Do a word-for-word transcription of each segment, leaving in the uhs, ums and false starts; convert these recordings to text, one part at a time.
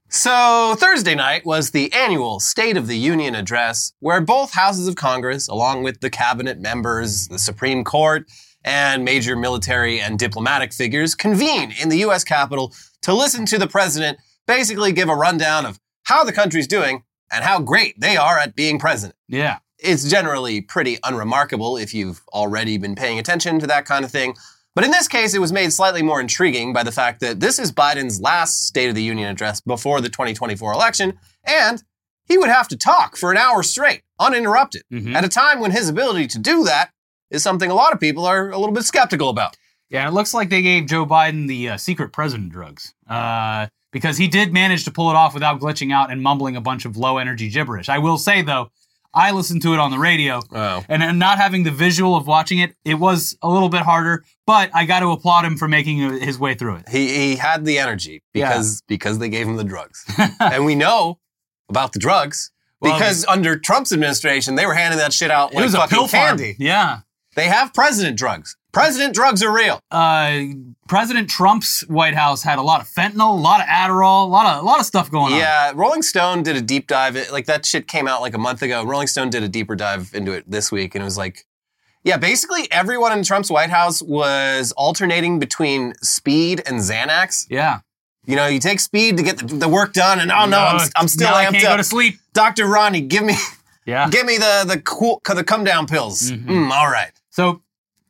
So Thursday night was the annual State of the Union address, where both houses of Congress, along with the cabinet members, the Supreme Court, and major military and diplomatic figures, convene in the U S Capitol to listen to the president basically give a rundown of how the country's doing and how great they are at being president. Yeah. It's generally pretty unremarkable if you've already been paying attention to that kind of thing. But in this case, it was made slightly more intriguing by the fact that this is Biden's last State of the Union address before the twenty twenty-four election, and he would have to talk for an hour straight, uninterrupted, mm-hmm. at a time when his ability to do that is something a lot of people are a little bit skeptical about. Yeah, it looks like they gave Joe Biden the uh, secret president drugs, uh, because he did manage to pull it off without glitching out and mumbling a bunch of low-energy gibberish. I will say, though, I listened to it on the radio, oh. and not having the visual of watching it, it was a little bit harder, but I got to applaud him for making his way through it. He he had the energy because, yeah. because they gave him the drugs. And we know about the drugs well, because under Trump's administration, they were handing that shit out like it was fucking a pill candy. Farm. Yeah. They have president drugs. President drugs are real. Uh, President Trump's White House had a lot of fentanyl, a lot of Adderall, a lot of a lot of stuff going on. Yeah, Rolling Stone did a deep dive. It, like that shit came out like a month ago. Rolling Stone did a deeper dive into it this week, and it was like, yeah, basically everyone in Trump's White House was alternating between speed and Xanax. Yeah. You know, you take speed to get the, the work done, and oh no, I'm, I'm still now amped I can't up. go to sleep. Doctor Ronnie, give me, yeah, give me the the cool the come down pills. Mm-hmm. Mm, all right. So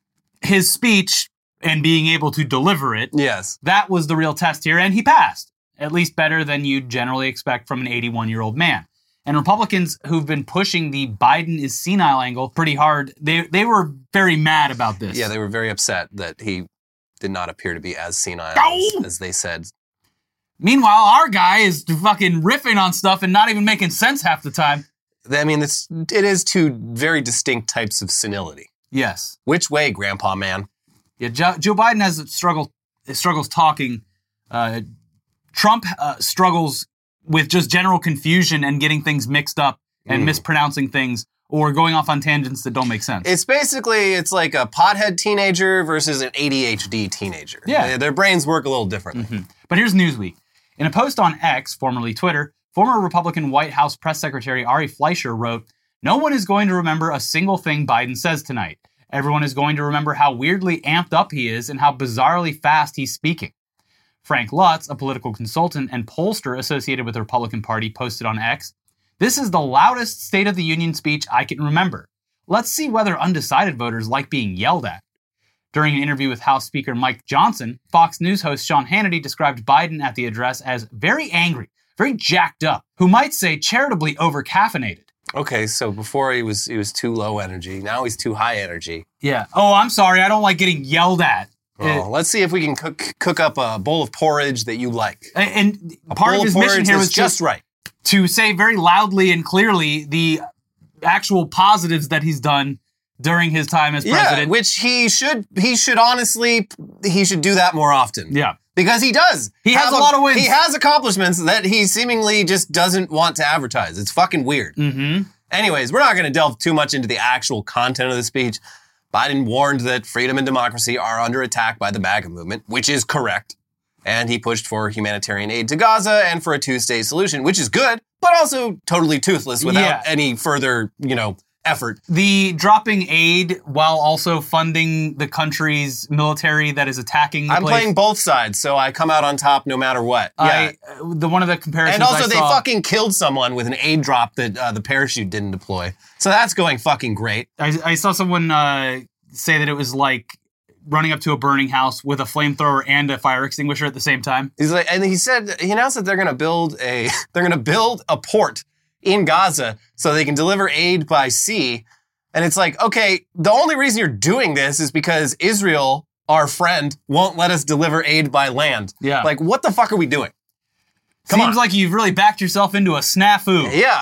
his speech and being able to deliver it, yes, that was the real test here, and he passed. At least better than you'd generally expect from an eighty-one-year-old man. And Republicans who've been pushing the Biden is senile angle pretty hard, they they were very mad about this. Yeah, they were very upset that he did not appear to be as senile oh! as, as they said. Meanwhile, our guy is fucking riffing on stuff and not even making sense half the time. I mean, it's, it is two very distinct types of senility. Yes. Which way, Grandpa Man? Yeah, Joe, Joe Biden has struggled struggles talking. Uh, Trump uh, struggles with just general confusion and getting things mixed up and mm. mispronouncing things or going off on tangents that don't make sense. It's basically, it's like a pothead teenager versus an A D H D teenager. Yeah. They, their brains work a little differently. Mm-hmm. But here's Newsweek. In a post on X, formerly Twitter, former Republican White House press secretary Ari Fleischer wrote, "No one is going to remember a single thing Biden says tonight. Everyone is going to remember how weirdly amped up he is and how bizarrely fast he's speaking." Frank Lutz, a political consultant and pollster associated with the Republican Party, posted on X, "This is the loudest State of the Union speech I can remember. Let's see whether undecided voters like being yelled at." During an interview with House Speaker Mike Johnson, Fox News host Sean Hannity described Biden at the address as very angry, very jacked up, who might say charitably over-caffeinated. Okay, so before he was he was too low energy. Now he's too high energy. Yeah. Oh, I'm sorry. I don't like getting yelled at. Oh, uh, let's see if we can cook cook up a bowl of porridge that you like. And, and part of his of mission here was just right to say very loudly and clearly the actual positives that he's done during his time as president. Yeah, which he should he should honestly he should do that more often. Yeah. Because he does. He has a, a lot of wins. He has accomplishments that he seemingly just doesn't want to advertise. It's fucking weird. Mm-hmm. Anyways, we're not going to delve too much into the actual content of the speech. Biden warned that freedom and democracy are under attack by the MAGA movement, which is correct. And he pushed for humanitarian aid to Gaza and for a two-state solution, which is good, but also totally toothless without yeah. any further, you know, effort. The dropping aid while also funding the country's military that is attacking the I'm place. playing both sides, so I come out on top no matter what. Yeah. I, the one of the comparisons And also I they saw, fucking killed someone with an aid drop that uh, the parachute didn't deploy. So that's going fucking great. I, I saw someone uh, say that it was like running up to a burning house with a flamethrower and a fire extinguisher at the same time. He's like, and he said, he announced that they're going to build a, they're going to build a port in Gaza so they can deliver aid by sea. And it's like, okay, the only reason you're doing this is because Israel, our friend, won't let us deliver aid by land. Yeah. Like, what the fuck are we doing? Come Seems on. like you've really backed yourself into a snafu. Yeah.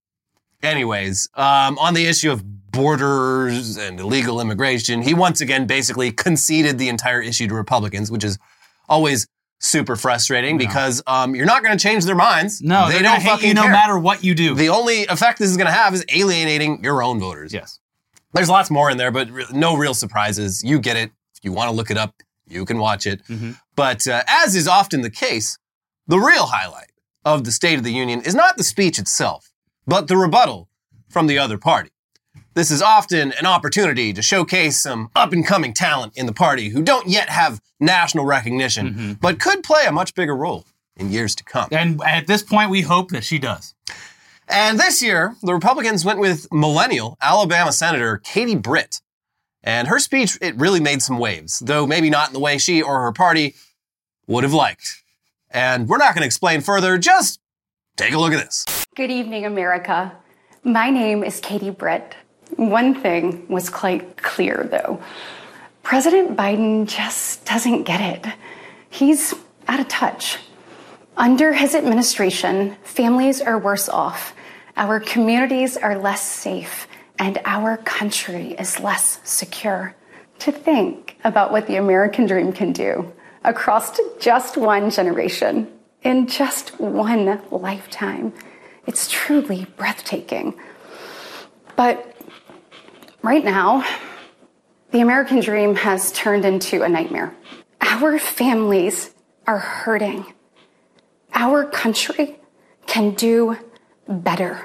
Anyways, um, on the issue of borders and illegal immigration, he once again basically conceded the entire issue to Republicans, which is always super frustrating no. because um, you're not going to change their minds. No, they they're don't gonna hate fucking you no care. matter what you do. The only effect this is going to have is alienating your own voters. Yes. There's lots more in there, but re- no real surprises. You get it. If you want to look it up, you can watch it. Mm-hmm. But uh, as is often the case, the real highlight of the State of the Union is not the speech itself, but the rebuttal from the other party. This is often an opportunity to showcase some up-and-coming talent in the party who don't yet have national recognition, mm-hmm. but could play a much bigger role in years to come. And at this point, we hope that she does. And this year, the Republicans went with millennial Alabama Senator Katie Britt. And her speech, it really made some waves, though maybe not in the way she or her party would have liked. And we're not going to explain further, just take a look at this. Good evening, America. My name is Katie Britt. One thing was quite clear, though. President Biden just doesn't get it. He's out of touch. Under his administration, families are worse off, our communities are less safe, and our country is less secure. To think about what the American dream can do across just one generation, in just one lifetime, it's truly breathtaking. But right now, the American dream has turned into a nightmare. Our families are hurting. Our country can do better.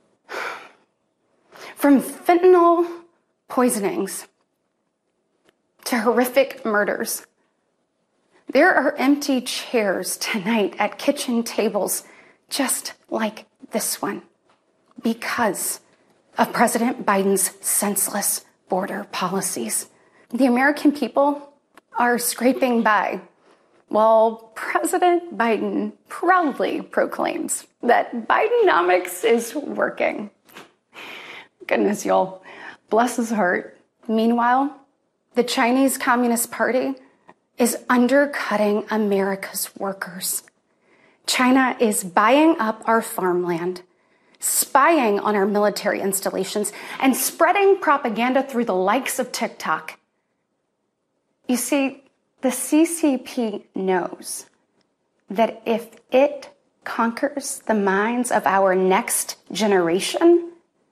From fentanyl poisonings to horrific murders, there are empty chairs tonight at kitchen tables just like this one because of President Biden's senseless border policies. The American people are scraping by while President Biden proudly proclaims that Bidenomics is working. Goodness, y'all. Bless his heart. Meanwhile, the Chinese Communist Party is undercutting America's workers. China is buying up our farmland, spying on our military installations, and spreading propaganda through the likes of TikTok. You see, the C C P knows that if it conquers the minds of our next generation,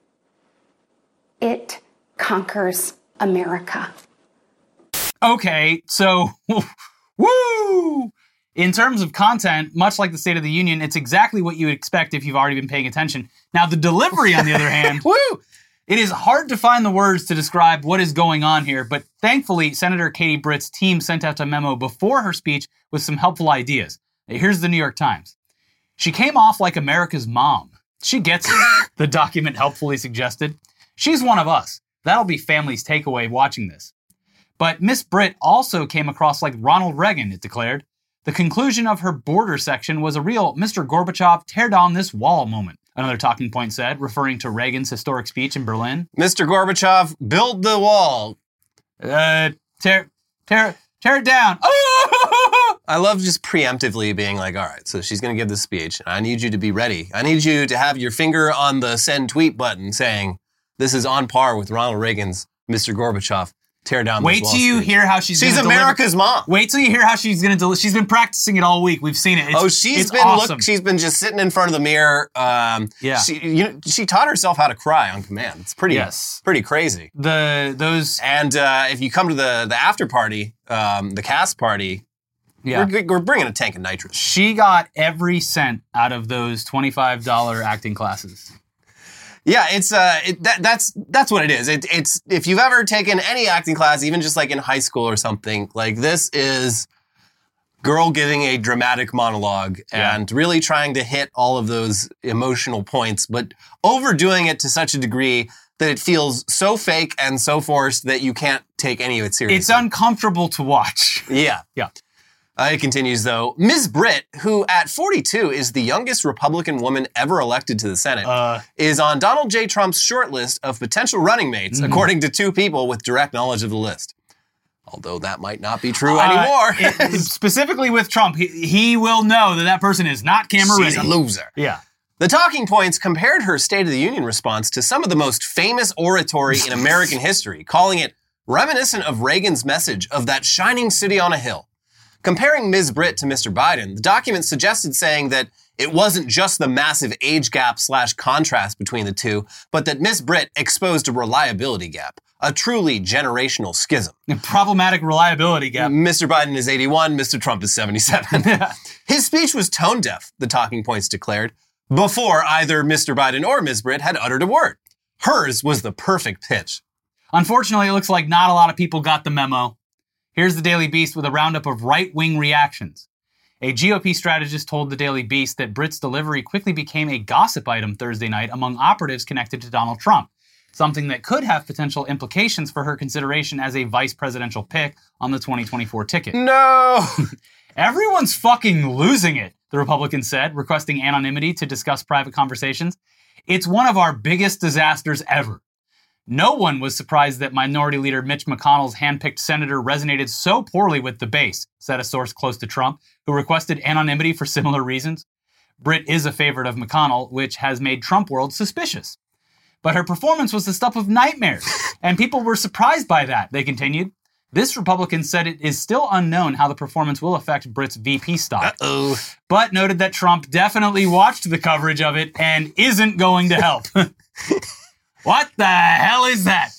it conquers America. Okay, so, woo! In terms of content, much like the State of the Union, it's exactly what you would expect if you've already been paying attention. Now, the delivery, on the other hand, woo! It is hard to find the words to describe what is going on here, but thankfully, Senator Katie Britt's team sent out a memo before her speech with some helpful ideas. Here's the New York Times. She came off like America's mom. She gets it, the document helpfully suggested. She's one of us. That'll be family's takeaway watching this. But Miss Britt also came across like Ronald Reagan, it declared. The conclusion of her border section was a real Mister Gorbachev tear down this wall moment, another talking point said, referring to Reagan's historic speech in Berlin. Mister Gorbachev, build the wall. Uh, tear, tear, tear it down. I love just preemptively being like, all right, so she's going to give this speech. I need you to be ready. I need you to have your finger on the send tweet button saying, this is on par with Ronald Reagan's Mister Gorbachev. Tear down. Wait till you hear how she's. She's gonna America's deliver. mom. Wait till you hear how she's going to deliver. She's been practicing it all week. We've seen it. It's, oh, she's it's been awesome. look. She's been just sitting in front of the mirror. Um, yeah. She, you know, she taught herself how to cry on command. It's pretty. Yes. Pretty crazy. The those and uh, if you come to the the after party, um, the cast party. Yeah. We're, we're bringing a tank of nitrous. She got every cent out of those twenty-five dollars acting classes. Yeah, it's uh, it, that, that's that's what it is. It, it's if you've ever taken any acting class, even just like in high school or something, like this is girl giving a dramatic monologue yeah. and really trying to hit all of those emotional points, but overdoing it to such a degree that it feels so fake and so forced that you can't take any of it seriously. It's uncomfortable to watch. Yeah, yeah. Uh, it continues, though. Miz Britt, who at forty-two is the youngest Republican woman ever elected to the Senate, uh, is on Donald J. Trump's short list of potential running mates, mm-hmm. according to two people with direct knowledge of the list. Although that might not be true uh, anymore. it, specifically with Trump, he, he will know that that person is not camera ready. She's a loser. Yeah. The talking points compared her State of the Union response to some of the most famous oratory in American history, calling it reminiscent of Reagan's message of that shining city on a hill. Comparing Miz Britt to Mister Biden, the document suggested saying that it wasn't just the massive age gap slash contrast between the two, but that Miz Britt exposed a reliability gap, a truly generational schism. Problematic reliability gap. Mister Biden is eighty-one, Mister Trump is seventy-seven. His speech was tone deaf, the talking points declared, before either Mister Biden or Miz Britt had uttered a word. Hers was the perfect pitch. Unfortunately, it looks like not a lot of people got the memo. Here's the Daily Beast with a roundup of right-wing reactions. A G O P strategist told the Daily Beast that Britt's delivery quickly became a gossip item Thursday night among operatives connected to Donald Trump, something that could have potential implications for her consideration as a vice presidential pick on the twenty twenty-four ticket. No! Everyone's fucking losing it, the Republican said, requesting anonymity to discuss private conversations. It's one of our biggest disasters ever. No one was surprised that Minority Leader Mitch McConnell's handpicked senator resonated so poorly with the base, said a source close to Trump, who requested anonymity for similar reasons. Britt is a favorite of McConnell, which has made Trump world suspicious. But her performance was the stuff of nightmares, and people were surprised by that, they continued. This Republican said it is still unknown how the performance will affect Britt's V P stock, Uh-oh. but noted that Trump definitely watched the coverage of it and isn't going to help. What the hell is that?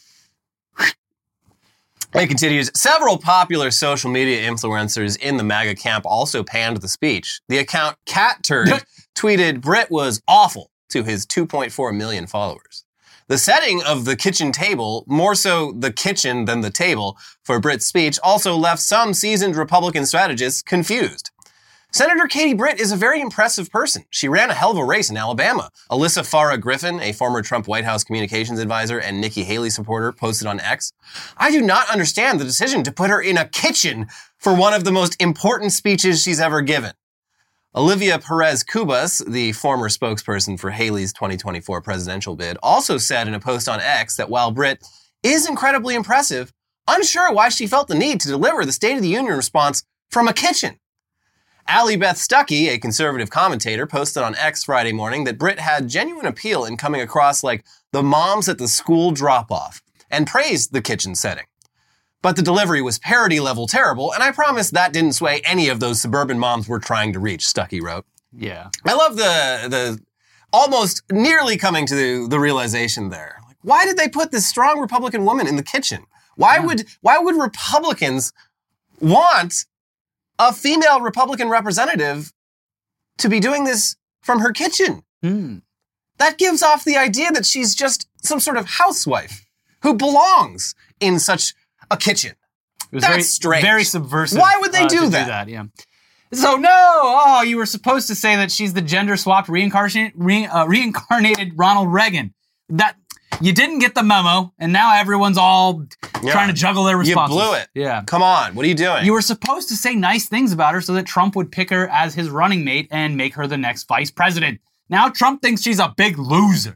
It continues. Several popular social media influencers in the MAGA camp also panned the speech. The account CatTurd tweeted Britt was awful to his two point four million followers. The setting of the kitchen table, more so the kitchen than the table, for Britt's speech also left some seasoned Republican strategists confused. Senator Katie Britt is a very impressive person. She ran a hell of a race in Alabama. Alyssa Farah Griffin, a former Trump White House communications advisor and Nikki Haley supporter, posted on X, I do not understand the decision to put her in a kitchen for one of the most important speeches she's ever given. Olivia Perez Cubas, the former spokesperson for Haley's twenty twenty-four presidential bid, also said in a post on X that while Britt is incredibly impressive, unsure why she felt the need to deliver the State of the Union response from a kitchen. Allie Beth Stuckey, a conservative commentator, posted on X Friday morning that Britt had genuine appeal in coming across like the moms at the school drop-off and praised the kitchen setting. But the delivery was parody-level terrible, and I promise that didn't sway any of those suburban moms we're trying to reach, Stuckey wrote. Yeah. I love the the almost nearly coming to the, the realization there. Like, why did they put this strong Republican woman in the kitchen? Why Yeah. would why would Republicans want a female Republican representative to be doing this from her kitchen? Hmm. That gives off the idea that she's just some sort of housewife who belongs in such a kitchen. It was That's very, strange. Very subversive. Why would they uh, do to that? Yeah. So no, oh, you were supposed to say that she's the gender-swapped reincarnated, re, uh, reincarnated Ronald Reagan. That you didn't get the memo, and now everyone's all Yeah. trying to juggle their You responses. blew it. Yeah. Come on, what are you doing? You were supposed to say nice things about her so that Trump would pick her as his running mate and make her the next vice president. Now Trump thinks she's a big loser.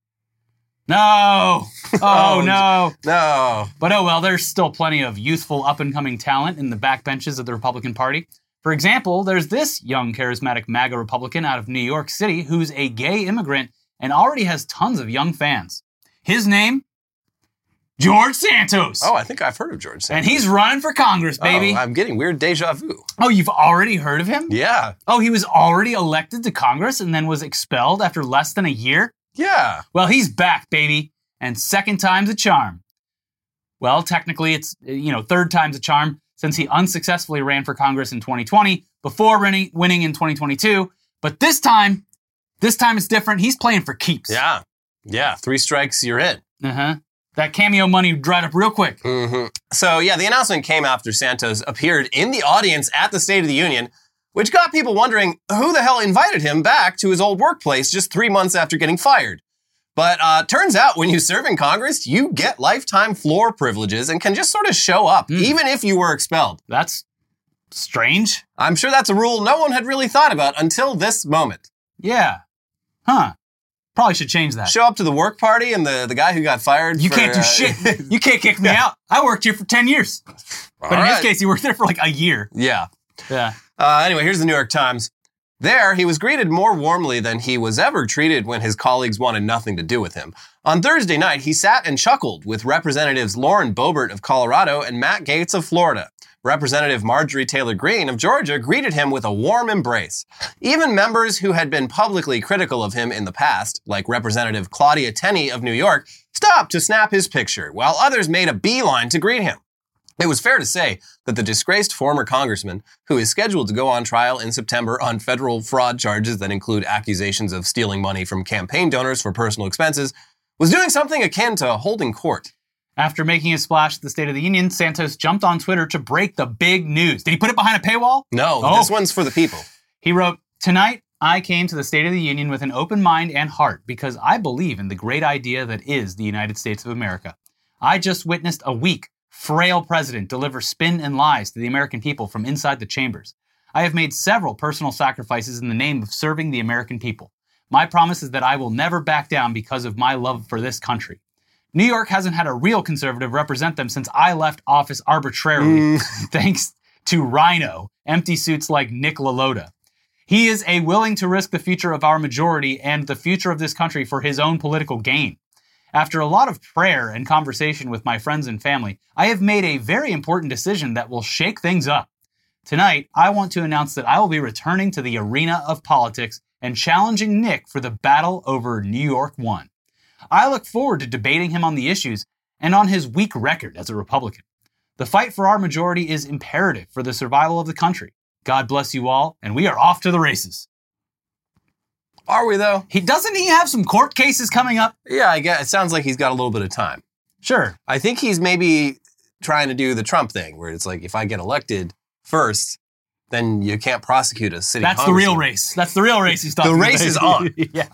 No. Oh, Oh, no. No. But oh well, there's still plenty of youthful up-and-coming talent in the backbenches of the Republican Party. For example, there's this young charismatic MAGA Republican out of New York City who's a gay immigrant and already has tons of young fans. His name? George Santos. Oh, I think I've heard of George Santos. And he's running for Congress, baby. Oh, I'm getting weird deja vu. Oh, you've already heard of him? Yeah. Oh, he was already elected to Congress and then was expelled after less than a year? Yeah. Well, he's back, baby. And second time's a charm. Well, technically, it's, you know, third time's a charm since he unsuccessfully ran for Congress in twenty twenty before winning, winning in twenty twenty-two. But this time, this time it's different. He's playing for keeps. Yeah. Yeah. Three strikes, you're in. Uh-huh. That cameo money dried up real quick. Mm-hmm. So, yeah, the announcement came after Santos appeared in the audience at the State of the Union, which got people wondering who the hell invited him back to his old workplace just three months after getting fired. But uh, turns out when you serve in Congress, you get lifetime floor privileges and can just sort of show up, Mm. even if you were expelled. That's strange. I'm sure that's a rule no one had really thought about until this moment. Yeah. Huh. Probably should change that. Show up to the work party and the, the guy who got fired You for, can't do uh, shit. You can't kick me out. I worked here for ten years. But All in his right. case, he worked there for like a year. Yeah. Yeah. Uh, anyway, here's the New York Times. There, he was greeted more warmly than he was ever treated when his colleagues wanted nothing to do with him. On Thursday night, he sat and chuckled with Representatives Lauren Boebert of Colorado and Matt Gaetz of Florida. Representative Marjorie Taylor Greene of Georgia greeted him with a warm embrace. Even members who had been publicly critical of him in the past, like Representative Claudia Tenney of New York, stopped to snap his picture, while others made a beeline to greet him. It was fair to say that the disgraced former congressman, who is scheduled to go on trial in September on federal fraud charges that include accusations of stealing money from campaign donors for personal expenses, was doing something akin to holding court. After making his splash at the State of the Union, Santos jumped on Twitter to break the big news. Did he put it behind a paywall? No, oh. This one's for the people. He wrote, "Tonight, I came to the State of the Union with an open mind and heart because I believe in the great idea that is the United States of America. I just witnessed a weak, frail president deliver spin and lies to the American people from inside the chambers. I have made several personal sacrifices in the name of serving the American people. My promise is that I will never back down because of my love for this country. New York hasn't had a real conservative represent them since I left office arbitrarily, mm. thanks to Rhino, empty suits like Nick LaLota. He is a willing to risk the future of our majority and the future of this country for his own political gain. After a lot of prayer and conversation with my friends and family, I have made a very important decision that will shake things up. Tonight, I want to announce that I will be returning to the arena of politics and challenging Nick for the battle over New York One. I look forward to debating him on the issues and on his weak record as a Republican. The fight for our majority is imperative for the survival of the country. God bless you all, and we are off to the races." Are we, though? He doesn't he have some court cases coming up? Yeah, I guess. It sounds like he's got a little bit of time. Sure. I think he's maybe trying to do the Trump thing, where it's like, if I get elected first, then you can't prosecute a city That's the real race. That's the real race he's talking about. The race is on. Yeah.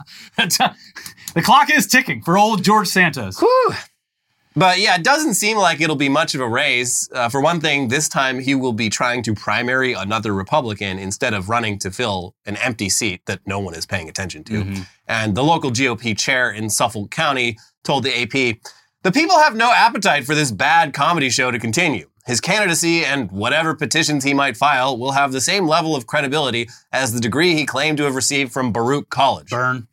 The clock is ticking for old George Santos. Whew. But yeah, it doesn't seem like it'll be much of a race. Uh, for one thing, this time he will be trying to primary another Republican instead of running to fill an empty seat that no one is paying attention to. Mm-hmm. And the local G O P chair in Suffolk County told the A P, "The people have no appetite for this bad comedy show to continue. His candidacy and whatever petitions he might file will have the same level of credibility as the degree he claimed to have received from Baruch College." Burn.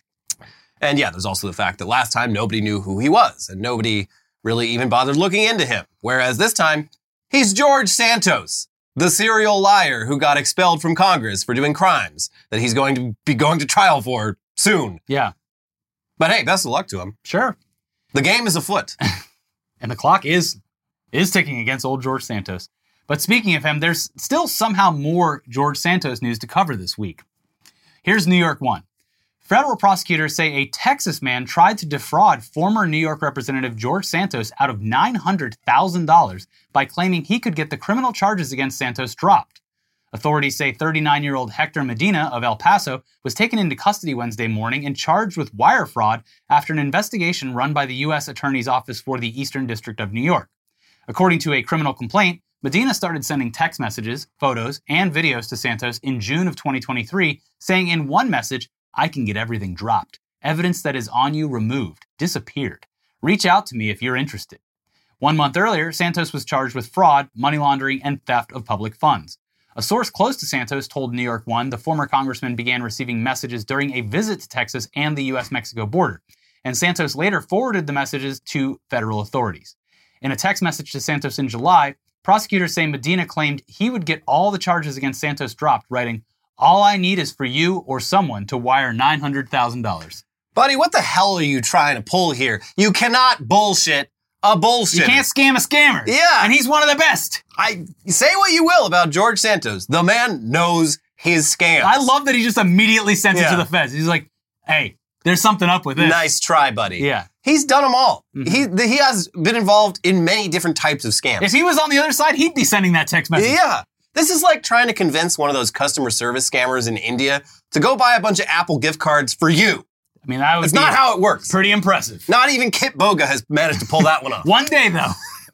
And yeah, there's also the fact that last time nobody knew who he was and nobody really even bothered looking into him. Whereas this time, he's George Santos, the serial liar who got expelled from Congress for doing crimes that he's going to be going to trial for soon. Yeah. But hey, best of luck to him. Sure. The game is afoot. And the clock is is ticking against old George Santos. But speaking of him, there's still somehow more George Santos news to cover this week. Here's New York One. Federal prosecutors say a Texas man tried to defraud former New York Representative George Santos out of nine hundred thousand dollars by claiming he could get the criminal charges against Santos dropped. Authorities say thirty-nine-year-old Hector Medina of El Paso was taken into custody Wednesday morning and charged with wire fraud after an investigation run by the U S Attorney's Office for the Eastern District of New York. According to a criminal complaint, Medina started sending text messages, photos, and videos to Santos in June of twenty twenty-three, saying in one message, "I can get everything dropped. Evidence that is on you removed, disappeared. Reach out to me if you're interested." One month earlier, Santos was charged with fraud, money laundering, and theft of public funds. A source close to Santos told New York One the former congressman began receiving messages during a visit to Texas and the U S Mexico border, and Santos later forwarded the messages to federal authorities. In a text message to Santos in July, prosecutors say Medina claimed he would get all the charges against Santos dropped, writing, "All I need is for you or someone to wire nine hundred thousand dollars. Buddy, what the hell are you trying to pull here? You cannot bullshit a bullshit. You can't scam a scammer. Yeah. And he's one of the best. I say what you will about George Santos. The man knows his scams. I love that he just immediately sent yeah. it to the feds. He's like, hey, there's something up with this. Nice try, buddy. Yeah. He's done them all. Mm-hmm. He he has been involved in many different types of scams. If he was on the other side, he'd be sending that text message. Yeah. This is like trying to convince one of those customer service scammers in India to go buy a bunch of Apple gift cards for you. I mean, that would That's be not how it works. Pretty impressive. Not even Kit Boga has managed to pull that one off. One day, though.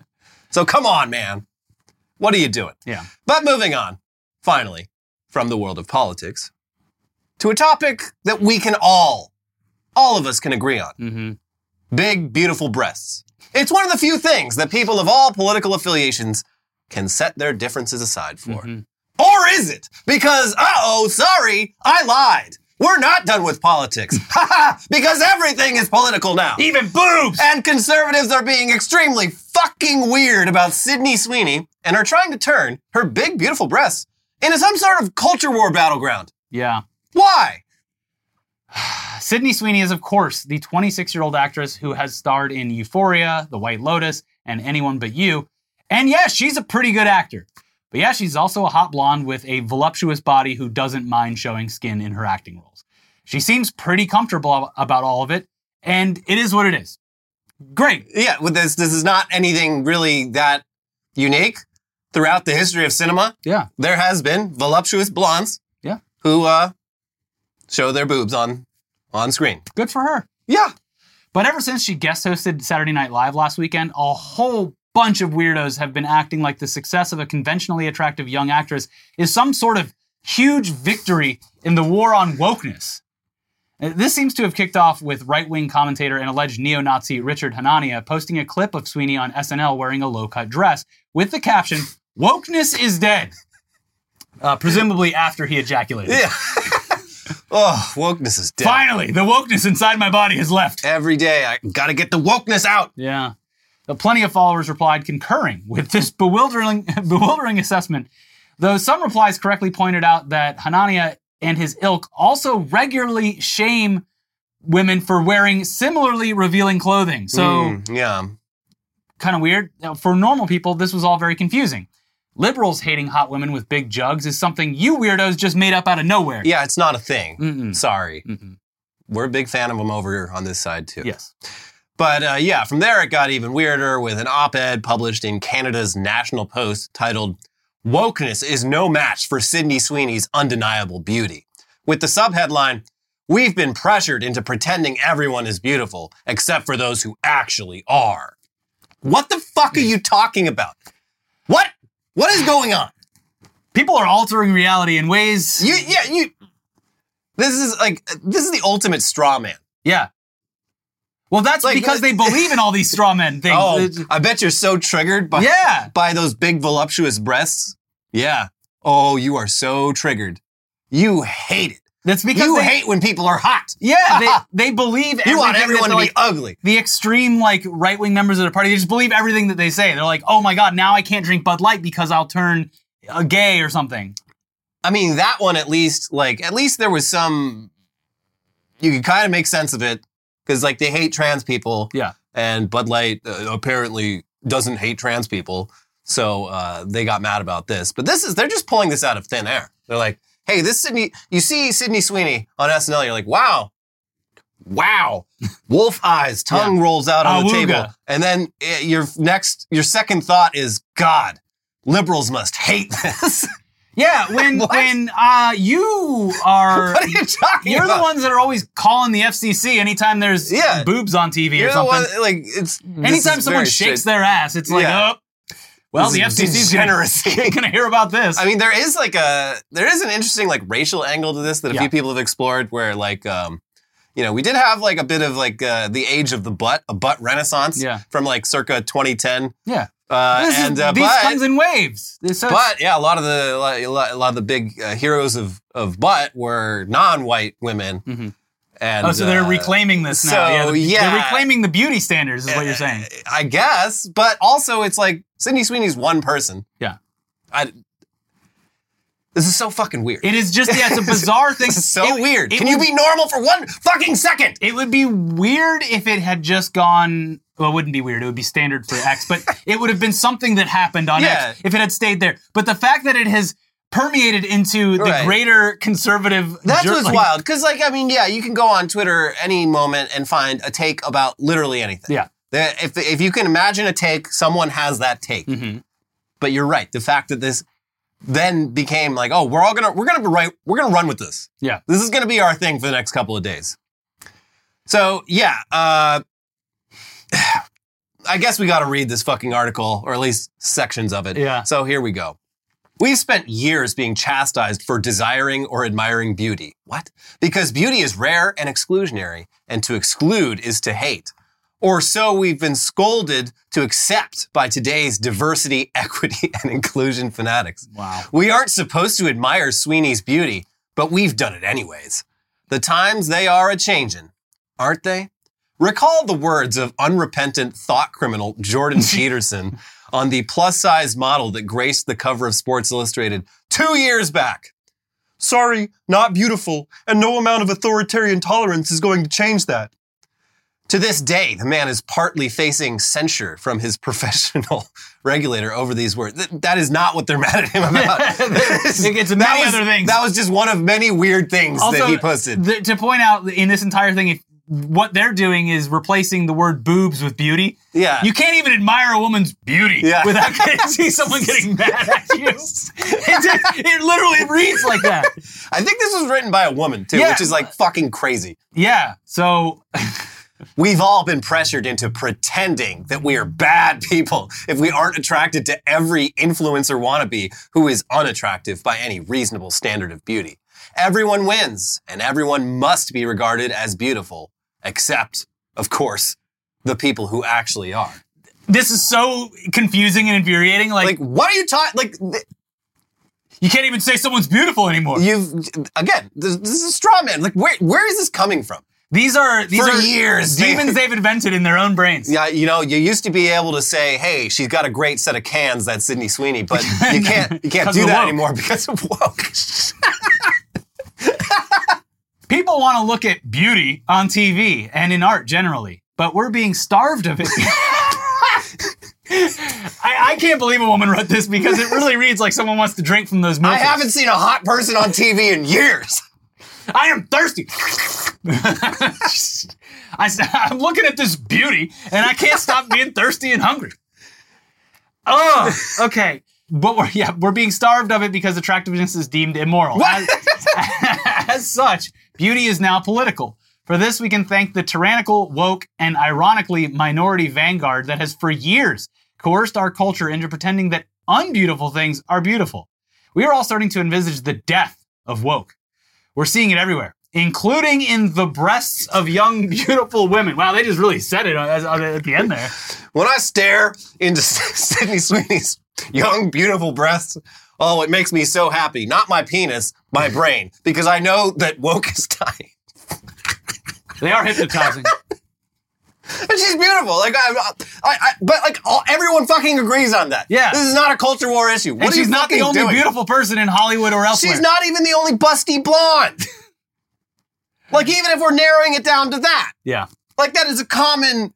So come on, man. What are you doing? Yeah. But moving on, finally, from the world of politics to a topic that we can all, all of us can agree on. Mm-hmm. Big, beautiful breasts. It's one of the few things that people of all political affiliations can set their differences aside for. Mm-hmm. Or is it? Because, uh-oh, sorry, I lied. We're not done with politics. Because everything is political now. Even boobs! And conservatives are being extremely fucking weird about Sydney Sweeney and are trying to turn her big, beautiful breasts into some sort of culture war battleground. Yeah. Why? Sydney Sweeney is, of course, the twenty-six-year-old actress who has starred in Euphoria, The White Lotus, and Anyone But You. And yes, she's a pretty good actor. But yeah, she's also a hot blonde with a voluptuous body who doesn't mind showing skin in her acting roles. She seems pretty comfortable about all of it, and it is what it is. Great. Yeah, with this, this is not anything really that unique. Throughout the history of cinema, Yeah. there has been voluptuous blondes Yeah. who uh, show their boobs on, on screen. Good for her. Yeah. But ever since she guest hosted Saturday Night Live last weekend, a whole bunch of weirdos have been acting like the success of a conventionally attractive young actress is some sort of huge victory in the war on wokeness. This seems to have kicked off with right-wing commentator and alleged neo-Nazi Richard Hanania posting a clip of Sweeney on S N L wearing a low-cut dress with the caption, "Wokeness is dead." Uh, presumably after he ejaculated. Yeah. Oh, wokeness is dead. Finally, the wokeness inside my body has left. Every day, I gotta get the wokeness out. Yeah. But plenty of followers replied concurring with this bewildering, bewildering assessment, though some replies correctly pointed out that Hanania and his ilk also regularly shame women for wearing similarly revealing clothing. So, Mm, yeah. kind of weird. Now, for normal people, this was all very confusing. Liberals hating hot women with big jugs is something you weirdos just made up out of nowhere. Yeah, it's not a thing. Mm-mm. Sorry. Mm-mm. We're a big fan of them over on this side, too. Yes. But uh, yeah, from there it got even weirder with an op-ed published in Canada's National Post titled, "Wokeness is no match for Sydney Sweeney's undeniable beauty." With the subheadline, "We've been pressured into pretending everyone is beautiful, except for those who actually are." What the fuck are you talking about? What? What is going on? People are altering reality in ways... You, yeah, you... This is like, this is the ultimate straw man. Yeah. Well, that's Like, because they believe in all these straw men things. Oh, It's- I bet you're so triggered by, yeah. by those big voluptuous breasts. Yeah. Oh, you are so triggered. You hate it. That's because You they, hate when people are hot. Yeah, they, they believe You want everything everyone that to they're be like, ugly. the extreme, like, right-wing members of the party, they just believe everything that they say. They're like, oh my God, now I can't drink Bud Light because I'll turn uh, gay or something. I mean, that one at least, like, at least there was some, you could kind of make sense of it. Because, like, they hate trans people. Yeah. And Bud Light uh, apparently doesn't hate trans people. So uh, they got mad about this. But this is, they're just pulling this out of thin air. They're like, hey, this Sydney, you see Sydney Sweeney on S N L, you're like, wow. Wow. Wolf eyes, tongue Yeah. rolls out on the Awooga. table. And then uh, your next, your second thought is, God, liberals must hate this. Yeah, when What? when uh, you are... What are you talking You're about? the ones that are always calling the F C C anytime there's Yeah. boobs on T V You're or the something. one, like, it's, this Anytime is someone very shakes straight- their ass, it's like, Yeah. oh, well, This the F is C C's gonna, degeneracy. gonna hear about this. I mean, there is like a, there is an interesting like racial angle to this that a Yeah. few people have explored where like, um, you know, we did have like a bit of like uh, the age of the butt, a butt renaissance Yeah. from like circa twenty ten. yeah. Uh, This is- and, uh, these but, comes in waves. So but yeah, a lot of the, a lot, a lot of the big uh, heroes of, of butt were non-white women. Mhm. And, oh, so they're uh, reclaiming this now. so, yeah, the- yeah. They're reclaiming the beauty standards is what you're saying. I guess, but also it's like Sydney Sweeney's one person. Yeah. I, this is so fucking weird. It is just, yeah, it's a bizarre thing. This is so It- weird. it Can you would- be normal for one fucking second? It would be weird if it had just gone, well, it wouldn't be weird. It would be standard for X, but it would have been something that happened on Yeah. X if it had stayed there. But the fact that it has permeated into the Right. greater conservative... That's jer- what's like- wild. Because, like, I mean, yeah, you can go on Twitter any moment and find a take about literally anything. Yeah. The- If, if you can imagine a take, someone has that take. Mhm. But you're right. The fact that this then became like, oh, we're all gonna we're gonna right we're gonna run with this. Yeah. This is gonna be our thing for the next couple of days. So yeah, uh, I guess we got to read this fucking article, or at least sections of it. Yeah. So here we go. We've spent years being chastised for desiring or admiring beauty. What? Because beauty is rare and exclusionary, and to exclude is to hate. Or so we've been scolded to accept by today's diversity, equity, and inclusion fanatics. Wow. We aren't supposed to admire Sweeney's beauty, but we've done it anyways. The times they are a-changin', aren't they? Recall the words of unrepentant thought criminal Jordan Peterson on the plus-size model that graced the cover of Sports Illustrated two years back. Sorry, not beautiful, and no amount of authoritarian tolerance is going to change that. To this day, the man is partly facing censure from his professional regulator over these words. Th- that is not what they're mad at him about. It's many that was, other things. That was just one of many weird things also, that he posted. Th- to point out in this entire thing, if what they're doing is replacing the word boobs with beauty. Yeah. You can't even admire a woman's beauty Yeah. without getting see someone getting mad at you. It, just, it literally reads like that. I think this was written by a woman, too, Yeah. which is like fucking crazy. Yeah, so... We've all been pressured into pretending that we are bad people if we aren't attracted to every influencer wannabe who is unattractive by any reasonable standard of beauty. Everyone wins, and everyone must be regarded as beautiful, except, of course, the people who actually are. This is so confusing and infuriating. Like, Like, what are you talking? Like, th- you can't even say someone's beautiful anymore. you've again, this, this is a straw man. Like, where where is this coming from? These are these For are years, demons they- they've invented in their own brains. Yeah, you know, you used to be able to say, "Hey, she's got a great set of cans, that's Sydney Sweeney," but you can't you can't 'Cause do of that woke. anymore because of woke. People want to look at beauty on T V and in art generally, but we're being starved of it. I, I can't believe a woman wrote this because it really reads like someone wants to drink from those I milkers. haven't seen a hot person on T V in years. I am thirsty. I, I'm looking at this beauty and I can't stop being thirsty and hungry. Oh, okay. But we're, yeah, we're being starved of it because attractiveness is deemed immoral. As, as such, beauty is now political. For this, we can thank the tyrannical, woke, and ironically minority vanguard that has for years coerced our culture into pretending that unbeautiful things are beautiful. We are all starting to envisage the death of woke. We're seeing it everywhere, including in the breasts of young, beautiful women. Wow, they just really said it at the end there. When I stare into Sydney Sweeney's young, beautiful breasts, oh, it makes me so happy. Not my penis, my brain, because I know that woke is dying. They are hypnotizing. And she's beautiful. Like, I, I, I but like, all, everyone fucking agrees on that. Yeah. This is not a culture war issue. What And are you she's not the fucking only doing? beautiful person in Hollywood or elsewhere. She's not even the only busty blonde. Like, even if we're narrowing it down to that, Yeah. like that is a common.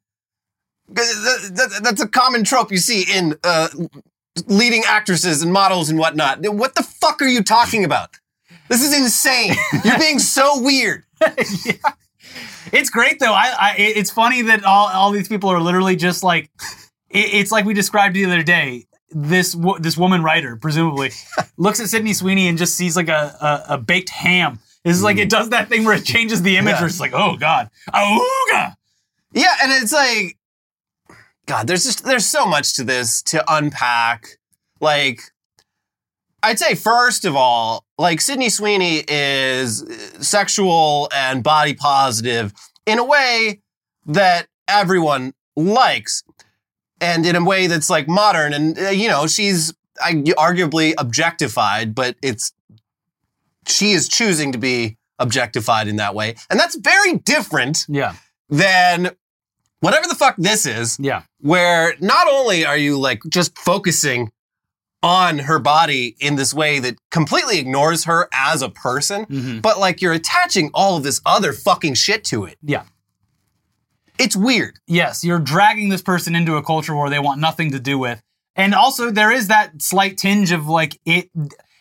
that- that- That's a common trope you see in uh, leading actresses and models and whatnot. What the fuck are you talking about? This is insane. You're being so weird. Yeah. It's great though. I, I, it's funny that all, all these people are literally just like, it, it's like we described the other day. This wo- this woman writer, presumably, looks at Sydney Sweeney and just sees like a, a, a baked ham. It's like it does that thing where it changes the image Yeah. where it's like, oh God, auga. Yeah, and it's like, God, there's just there's so much to this to unpack. Like, I'd say first of all, like Sydney Sweeney is sexual and body positive in a way that everyone likes, and in a way that's like modern. And uh, you know, she's I, arguably objectified, but it's she is choosing to be objectified in that way, and that's very different Yeah, than whatever the fuck this is, yeah, where not only are you like just focusing on her body in this way that completely ignores her as a person, Mhm. but like you're attaching all of this other fucking shit to it. yeah. It's weird. Yes, you're dragging this person into a culture war they want nothing to do with. And also there is that slight tinge of like it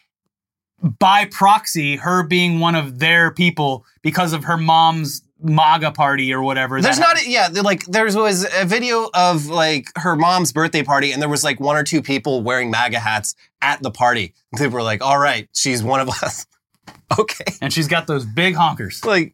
by proxy, her being one of their people because of her mom's MAGA party or whatever. There's that not, yeah, like there was a video of like her mom's birthday party and there was like one or two people wearing MAGA hats at the party. They were like, all right, she's one of us. Okay. And she's got those big honkers. Like,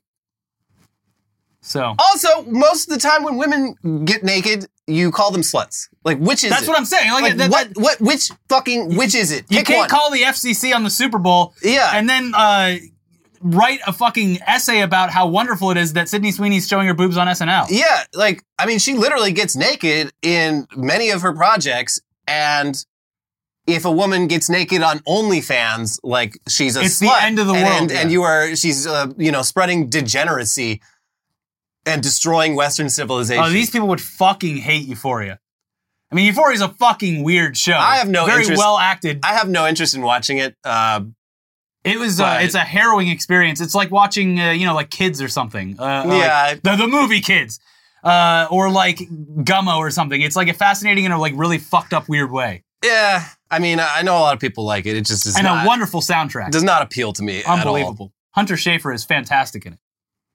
So also, most of the time when women get naked, you call them sluts. Like, which is that's it? what I'm saying. Like, Like, that, what, that- what, which fucking, which is it? you Pick can't one. call the F C C on the Super Bowl Yeah. and then uh, write a fucking essay about how wonderful it is that Sydney Sweeney's showing her boobs on S N L. Yeah, like, I mean, she literally gets naked in many of her projects, and if a woman gets naked on OnlyFans, like, she's a It's slut. the end of the and, world, And, yeah. and you are, she's, uh, you know, spreading degeneracy and destroying Western civilization. Oh, these people would fucking hate Euphoria. I mean, Euphoria is a fucking weird show. I have no Very interest- well acted. I have no interest in watching it. Uh, It was, uh, But- it's a harrowing experience. It's like watching, uh, you know, like Kids or something. Uh, Yeah. like the, the movie Kids. Uh, or like Gummo or something. It's like a fascinating in a like really fucked up weird way. yeah, I mean, I know a lot of people like it. It just does And not, a wonderful soundtrack. does not appeal to me at all. Unbelievable. Hunter Schafer is fantastic in it.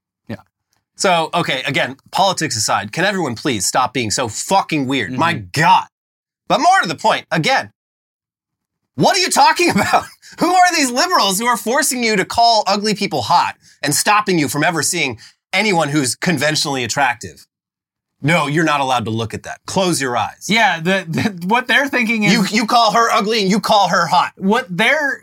So, okay, again, politics aside, can everyone please stop being so fucking weird? Mm-hmm. My God. But more to the point, again, what are you talking about? Who are these liberals who are forcing you to call ugly people hot and stopping you from ever seeing anyone who's conventionally attractive? No, you're not allowed to look at that. Close your eyes. Yeah, the, the what they're thinking is You, you call her ugly and you call her hot. what they're,